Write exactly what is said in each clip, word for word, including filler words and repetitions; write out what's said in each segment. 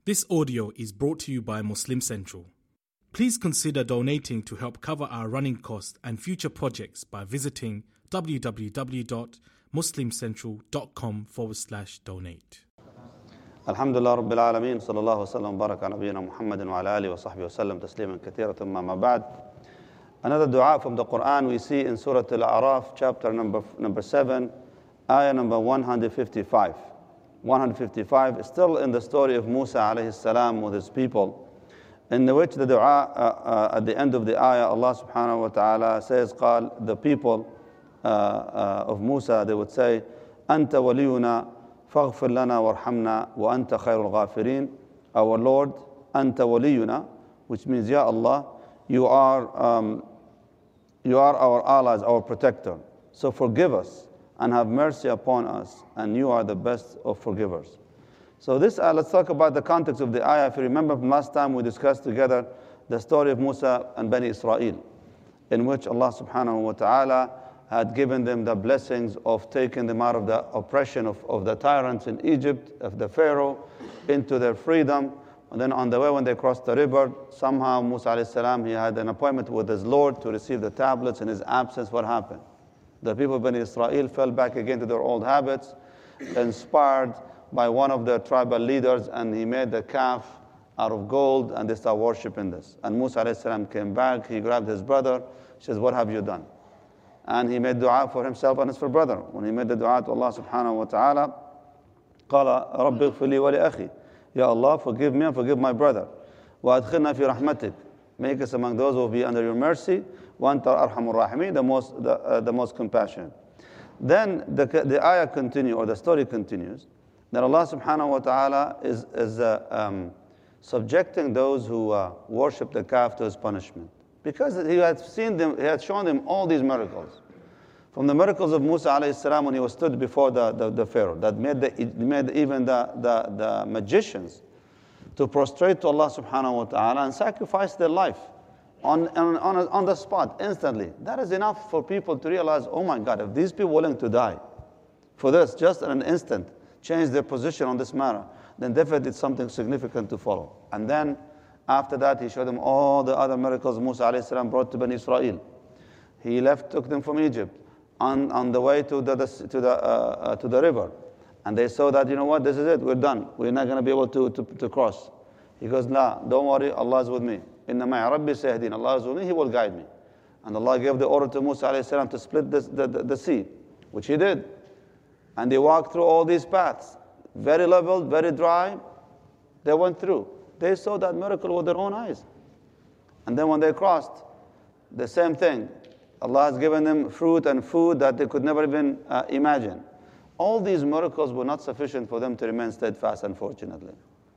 This audio is brought to you by Muslim Central. Please consider donating to help cover our running costs and future projects by visiting www.muslimcentral.com forward slash donate. Alhamdulillah Rabbil Alameen, sallallahu wa sallam, baraka nabiyyina Muhammadin wa ala alihi wa sahbihi wa sallam, tasliman kathira, thumma ma ba'd. Another dua from the Quran we see in Surah Al-A'raf, chapter number, number seven, ayah number one hundred fifty-five. one hundred fifty-five is still in the story of Musa alayhi salam with his people, in which the dua, uh, uh, at the end of the ayah, Allah subhanahu wa ta'ala says, قال, the people uh, uh, of Musa, they would say, أنت ولينا فاغفر لنا وارحمنا وأنت خير الغافرين. Our Lord, أنت ولينا, which means, Ya Allah, you are, um, you are our allies, our protector. So forgive us and have mercy upon us, and you are the best of forgivers. So this, uh, let's talk about the context of the ayah. If you remember from last time, we discussed together the story of Musa and Bani Israel, in which Allah subhanahu wa ta'ala had given them the blessings of taking them out of the oppression of, of the tyrants in Egypt, of the Pharaoh, into their freedom. And then on the way when they crossed the river, somehow Musa alayhi salam, he had an appointment with his Lord to receive the tablets. In his absence, what happened? The people of Bani Israel fell back again to their old habits, inspired by one of their tribal leaders, and he made the calf out of gold, and they started worshiping this. And Musa alayhi salam came back, he grabbed his brother, he says, what have you done? And he made dua for himself and his brother. When he made the dua to Allah subhanahu wa ta'ala, قال رب اغفر لي ولأخي. Ya Allah, forgive me and forgive my brother. وأدخلنا في رحمتك. Make us among those who will be under your mercy. وأنت أرحم الراحمين, the most, the, uh, the most compassionate. Then the, the ayah continues, or the story continues, that Allah subhanahu wa ta'ala is, is uh, um, subjecting those who uh, worship the calf to his punishment. Because he had seen them, he had shown them all these miracles. From the miracles of Musa alayhi salam when he was stood before the, the, the Pharaoh, that made, the, made even the, the, the magicians to prostrate to Allah subhanahu wa ta'ala and sacrifice their life on, on, on, on the spot, instantly. That is enough for people to realize, oh my God, if these people are willing to die for this, just in an instant, change their position on this matter, then definitely it's something significant to follow. And then after that, he showed them all the other miracles Musa alayhi salam brought to Bani Israel. He left, took them from Egypt on, on the way to the, the, to, the, uh, uh, to the river. And they saw that, you know what, this is it, we're done. We're not going to be able to, to, to cross. He goes, nah, don't worry, Allah is with me. Inna ma'i rabbi sayahdin. Allah is with me, He will guide me. And Allah gave the order to Musa alayhi salam to split this, the, the, the sea, which He did. And they walked through all these paths, very level, very dry. They went through. They saw that miracle with their own eyes. And then when they crossed, the same thing. Allah has given them fruit and food that they could never even uh, imagine. All these miracles were not sufficient for them to remain steadfast, unfortunately.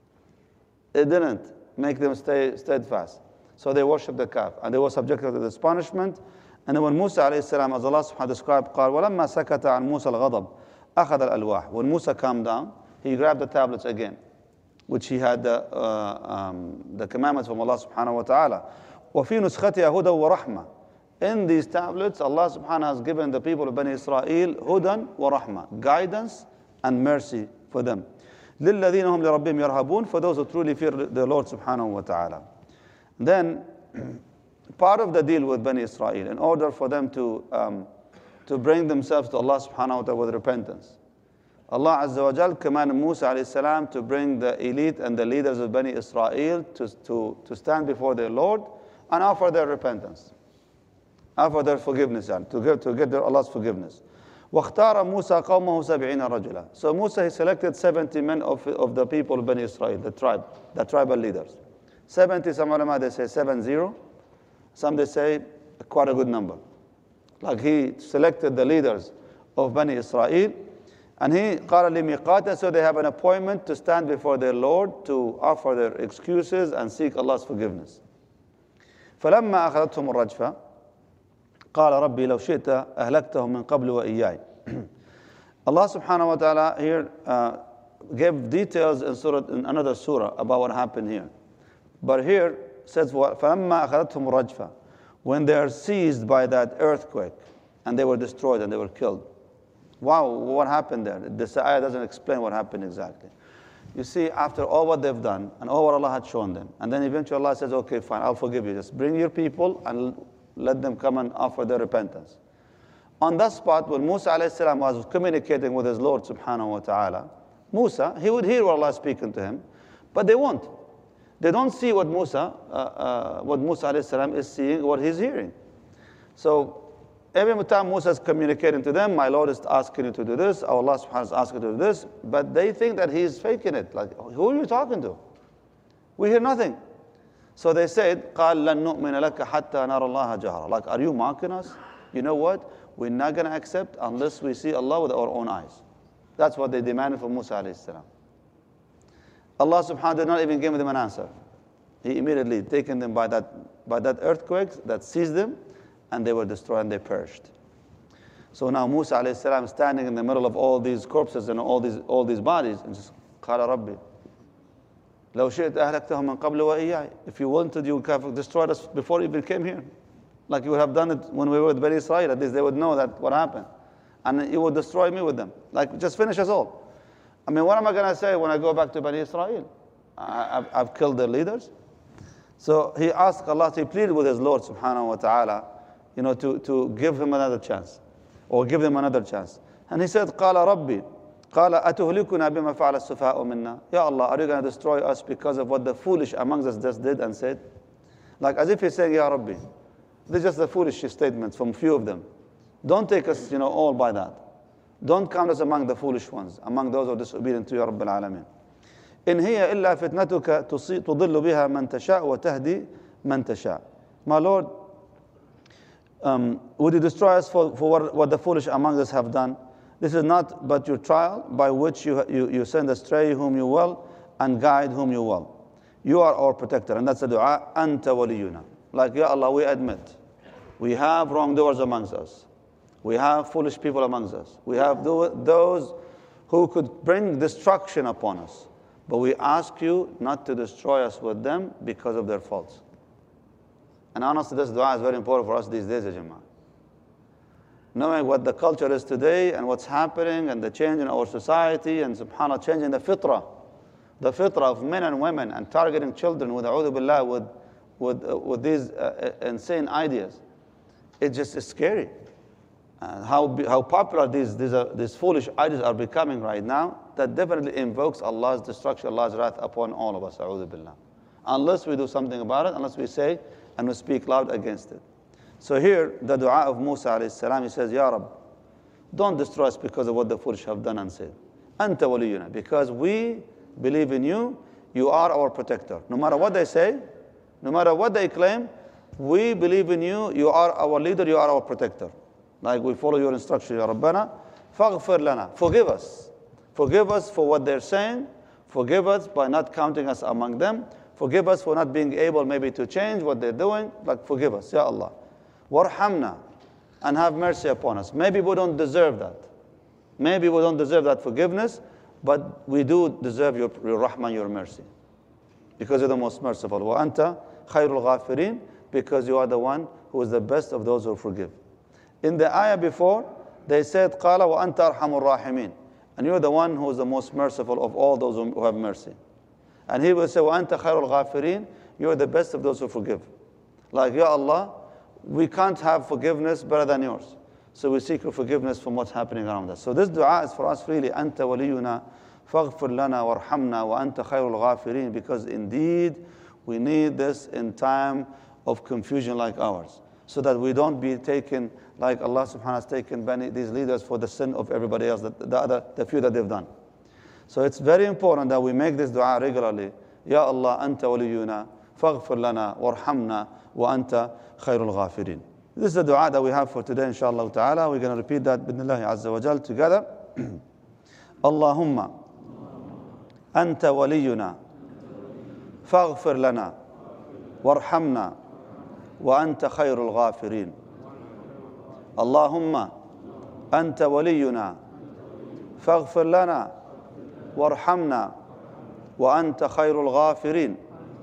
It didn't make them stay steadfast. So they worshipped the calf, and they were subjected to this punishment. And then when Musa alayhi salam, as Allah subhanahu wa ta'ala described, قال وَلَمَّا سَكَتَ عَنْ مُوسَى الْغَضَبِ أَخَذَ الْأَلْوَاحِ. When Musa calmed down, he grabbed the tablets again, which he had the, uh, um, the commandments from Allah subhanahu wa ta'ala. وَفِي نُسْخَتِهَا هُدًى وَرَحْمَةً. In these tablets, Allah subhanahu wa ta'ala has given the people of Bani Israel hudan wa rahmah, guidance and mercy for them. لِلَّذِينَ هُمْ لِرَبِّهِمْ يَرْهَبُونَ. For those who truly fear the Lord subhanahu wa ta'ala. Then, part of the deal with Bani Israel, in order for them to, um, to bring themselves to Allah subhanahu wa ta'ala with repentance, Allah Azza wa Jal commanded Musa alayhi salam to bring the elite and the leaders of Bani Israel to, to, to stand before their Lord and offer their repentance, offer their forgiveness, to get, to get their Allah's forgiveness. وَاخْتَارَ مُوسَى قَوْمَهُ سَبْعِينَ رَجُلًا. So Musa, he selected seventy men of, of the people of Bani Israel, the tribe, the tribal leaders. seventy, some ulama, they say seven zero. Some they say quite a good number. Like he selected the leaders of Bani Israel, and he قال لميقاته, so they have an appointment to stand before their Lord to offer their excuses and seek Allah's forgiveness. فلما أخذتهم الرجفة قال ربي لو شئت أهلكتهم من قبل وإياي. Allah subhanahu wa ta'ala here uh, gave details in, surah, in another surah about what happened here. But here says فلما أخذتهم الرجفة, when they are seized by that earthquake and they were destroyed and they were killed. Wow, what happened there? This ayah doesn't explain what happened exactly. You see, after all what they've done and all what Allah had shown them, and then eventually Allah says, okay, fine, I'll forgive you. Just bring your people and let them come and offer their repentance. On that spot, when Musa alayhi salam was communicating with his Lord subhanahu wa ta'ala, Musa, he would hear what Allah is speaking to him, but they won't. They don't see what Musa, uh, uh, what Musa alayhi salam is seeing, what he's hearing. So every time Musa is communicating to them, my Lord is asking you to do this, or Allah subhanahu wa ta'ala is asking you to do this, but they think that he's faking it. Like, who are you talking to? We hear nothing. So they said, قَالْ لَن نُؤْمِنَ لَكَ حَتَّى نَرَى اللَّهَ جَهْرًا. Like, are you mocking us? You know what? We're not going to accept unless we see Allah with our own eyes. That's what they demanded from Musa alayhi salam. Allah subhanahu wa ta'ala did not even give them an answer. He immediately taken them by that, by that earthquake that seized them, and they were destroyed and they perished. So now Musa alayhi salam standing in the middle of all these corpses and all these, all these bodies, and just, قَالَ رَبِّي لَوْ شِئْتَ أَهْلَكْتَهُمْ مِنْ قَبْلِ وَإِيَّايَ. If you wanted, you would have destroyed us before you even came here. Like you would have done it when we were with Bani Israel. At least they would know that what happened. And you would destroy me with them. Like, just finish us all. I mean, what am I going to say when I go back to Bani Israel? I, I've, I've killed their leaders. So he asked Allah, he pleaded with his Lord subhanahu wa ta'ala, you know, to, to give him another chance. Or give them another chance. And he said, قَالَ رَبِّي قَالَ أَتُهْلِكُنَا بِمَا فَعَلَ السُّفَهَاءُ مِنَّا. Ya Allah, are you going to destroy us because of what the foolish amongst us just did and said? Like as if he's saying, Ya Rabbi. These are just the foolish statements from few of them. Don't take us, you know, all by that. Don't count us among the foolish ones, among those who are disobedient to Ya Rabbil Alameen. إن هي إلا فتنتك تضل بها من تشاء وتهدي من تشاء. My Lord, um, would you destroy us for, for what, what the foolish among us have done? This is not but your trial by which you, you, you send astray whom you will and guide whom you will. You are our protector. And that's the dua, أنت ولينا. Like, Ya Allah, we admit, we have wrongdoers amongst us. We have foolish people amongst us. We have those who could bring destruction upon us. But we ask you not to destroy us with them because of their faults. And honestly, this dua is very important for us these days, ya Jama'ah. Knowing what the culture is today and what's happening and the change in our society and subhanAllah, changing the fitrah, the fitrah of men and women and targeting children with a'udhu billah, with, with, uh, with these uh, insane ideas. It just is scary. And how, how popular these, these, are, these foolish ideas are becoming right now, that definitely invokes Allah's destruction, Allah's wrath upon all of us, a'udhu billah. Unless we do something about it, unless we say and we speak loud against it. So here, the dua of Musa alayhi salam, he says, Ya Rab, don't destroy us because of what the foolish have done and said. Anta waliyuna, because we believe in you, you are our protector. No matter what they say, no matter what they claim, we believe in you, you are our leader, you are our protector. Like we follow your instruction, Ya Rabbana, faghfir lana, forgive us. Forgive us for what they're saying, forgive us by not counting us among them, forgive us for not being able maybe to change what they're doing, like forgive us, Ya Allah. Warhamna, and have mercy upon us. Maybe we don't deserve that. Maybe we don't deserve that forgiveness, but we do deserve your, your rahmah, your mercy. Because you're the most merciful. Wa anta khairul ghafirin, because you are the one who is the best of those who forgive. In the ayah before, they said, Qala wa anta arhamur rahimin. And you're the one who is the most merciful of all those who have mercy. And he will say, wa anta khairul ghafirin, you're the best of those who forgive. Like, Ya Allah, we can't have forgiveness better than yours. So we seek your forgiveness from what's happening around us. So this dua is for us really, Anta waliyuna, faghfir lana warhamna wa anta khairul ghafirin, because indeed we need this in time of confusion like ours, so that we don't be taken like Allah subhanahu wa ta'ala has taken these leaders for the sin of everybody else, the, the other, the few that they've done. So it's very important that we make this dua regularly. Ya Allah, Anta waliyuna, faghfir lana warhamna wa anta khairul ghafirin. This is the dua that we have for today, inshallah ta'ala. We're going to repeat that bidnillahi azza wa jal together. Allahumma anta waliyuna faghfir lana warhamna wa anta khairul ghafirin. Allahumma anta waliyuna faghfir lana warhamna wa anta khairul ghafirin.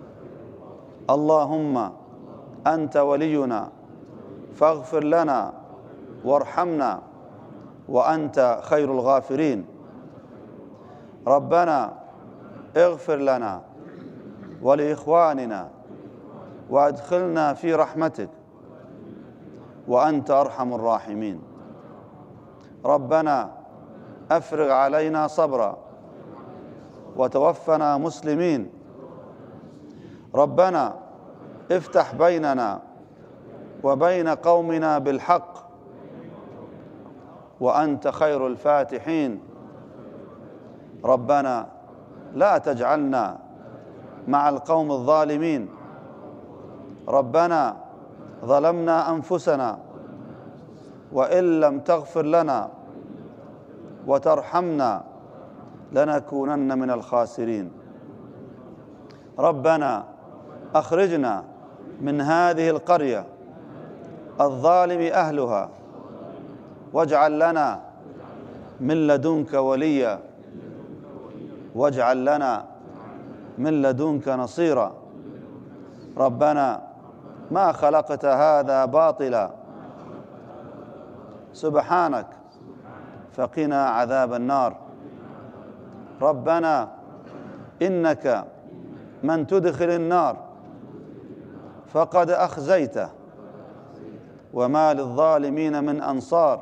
Allahumma anta waliyuna faghfir lana warhamna wa anta khairul ghafirin. Rabbana اغفر لنا ولإخواننا وأدخلنا في رحمتك وأنت أرحم الراحمين. ربنا أفرغ علينا صبرا وتوفنا مسلمين. ربنا افتح بيننا وبين قومنا بالحق وأنت خير الفاتحين. ربنا لا تجعلنا مع القوم الظالمين. ربنا ظلمنا أنفسنا وإن لم تغفر لنا وترحمنا لنكونن من الخاسرين. ربنا أخرجنا من هذه القرية الظالم أهلها واجعل لنا من لدنك وليا واجعل لنا من لدنك نصيرا. ربنا ما خلقت هذا باطلا سبحانك فقنا عذاب النار. ربنا إنك من تدخل النار فقد أخزيته وما للظالمين من أنصار.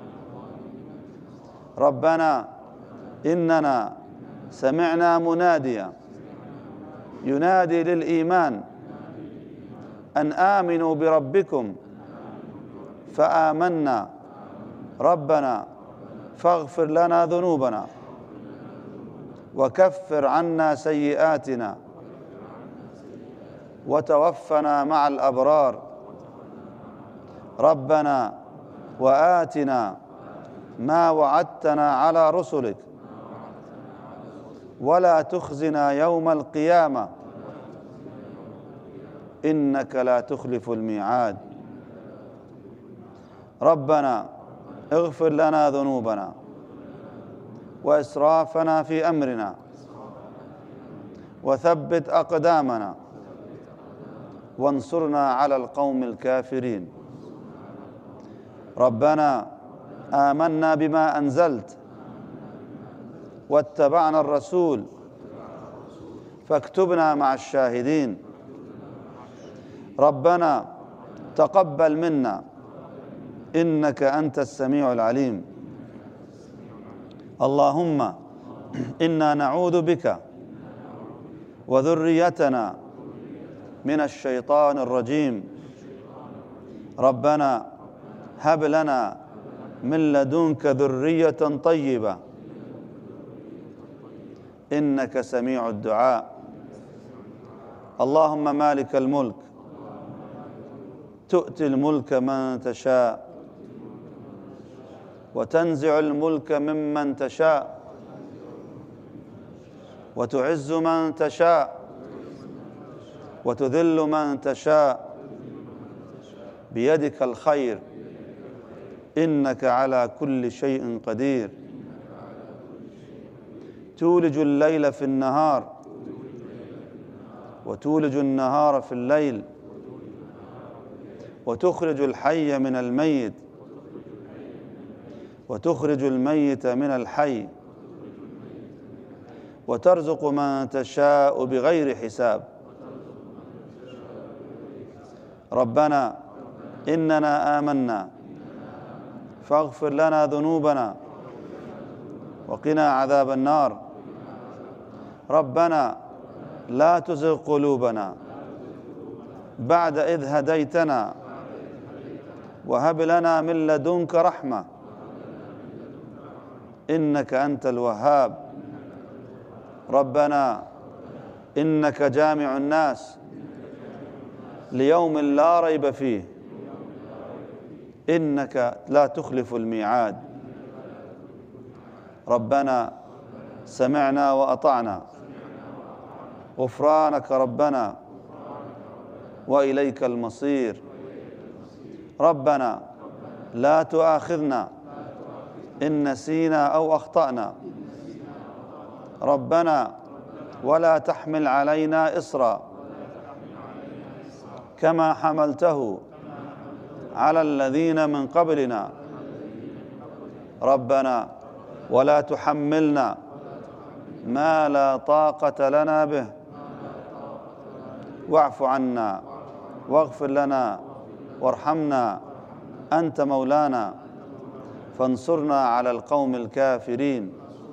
ربنا إننا سمعنا مناديا ينادي للإيمان أن آمنوا بربكم فآمنا. ربنا فاغفر لنا ذنوبنا وكفر عنا سيئاتنا وتوفنا مع الأبرار. ربنا وآتنا ما وعدتنا على رسلك ولا تخزنا يوم القيامة إنك لا تخلف الميعاد. ربنا اغفر لنا ذنوبنا وإسرافنا في أمرنا وثبت أقدامنا وانصرنا على القوم الكافرين. ربنا آمنا بما أنزلت واتبعنا الرسول فاكتبنا مع الشاهدين. ربنا تقبل منا إنك أنت السميع العليم. اللهم إنا نعوذ بك وذريتنا من الشيطان الرجيم. ربنا هب لنا من لدنك ذرية طيبة إنك سميع الدعاء. اللهم مالك الملك تؤتي الملك من تشاء وتنزع الملك ممن تشاء وتعز من تشاء وتذل من تشاء بيدك الخير إنك على كل شيء قدير. تولج الليل في النهار وتولج النهار في الليل وتخرج الحي من الميت وتخرج الميت من الحي وترزق من تشاء بغير حساب. ربنا إننا آمنا فاغفر لنا ذنوبنا وقنا عذاب النار. ربنا لا تزغ قلوبنا بعد إذ هديتنا وهب لنا من لدنك رحمة إنك أنت الوهاب. ربنا إنك جامع الناس ليوم لا ريب فيه إنك لا تخلف الميعاد. ربنا سمعنا وأطعنا غفرانك ربنا وإليك المصير. ربنا لا تؤاخذنا إن نسينا أو أخطأنا. ربنا ولا تحمل علينا إصرا كما حملته على الذين من قبلنا. ربنا ولا تحملنا ما لا طاقة لنا به واعف عنا واغفر لنا وارحمنا أنت مولانا فانصرنا على القوم الكافرين.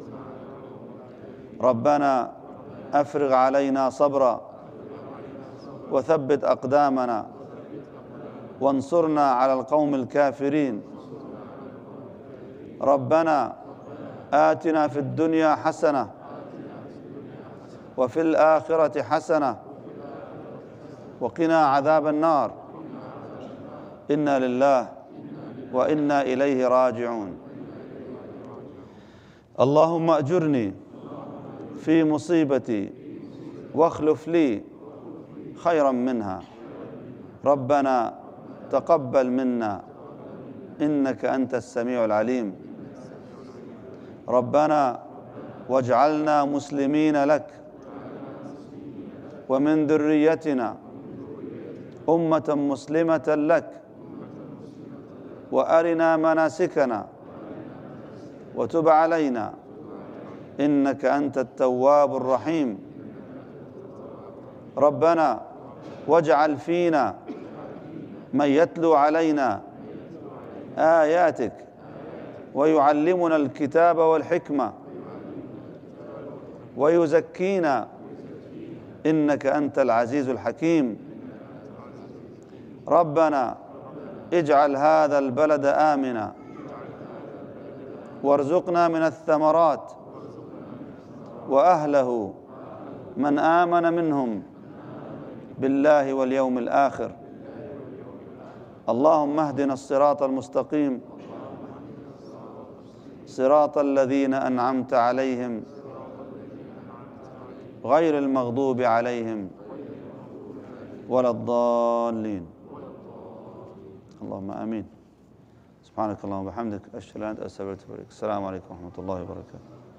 ربنا أفرغ علينا صبرا وثبت أقدامنا وانصرنا على القوم الكافرين. ربنا آتنا في الدنيا حسنة وفي الآخرة حسنة وقنا عذاب النار. إنا لله وإنا إليه راجعون. اللهم أجرني في مصيبتي واخلف لي خيرا منها. ربنا تقبل منا إنك أنت السميع العليم. ربنا واجعلنا مسلمين لك ومن ذريتنا أمة مسلمة لك وأرنا مناسكنا وتب علينا إنك أنت التواب الرحيم. ربنا واجعل فينا من يتلو علينا آياتك ويعلمنا الكتاب والحكمة ويزكينا إنك أنت العزيز الحكيم. ربنا اجعل هذا البلد آمنا وارزقنا من الثمرات وأهله من آمن منهم بالله واليوم الآخر. اللهم اهدنا الصراط المستقيم صراط الذين أنعمت عليهم غير المغضوب عليهم ولا الضالين. اللهم آمين. سبحانك اللهم وبحمدك أشهد أن لا إله إلا أنت أستغفرك وأتوب إليك. السلام عليكم ورحمة الله وبركاته.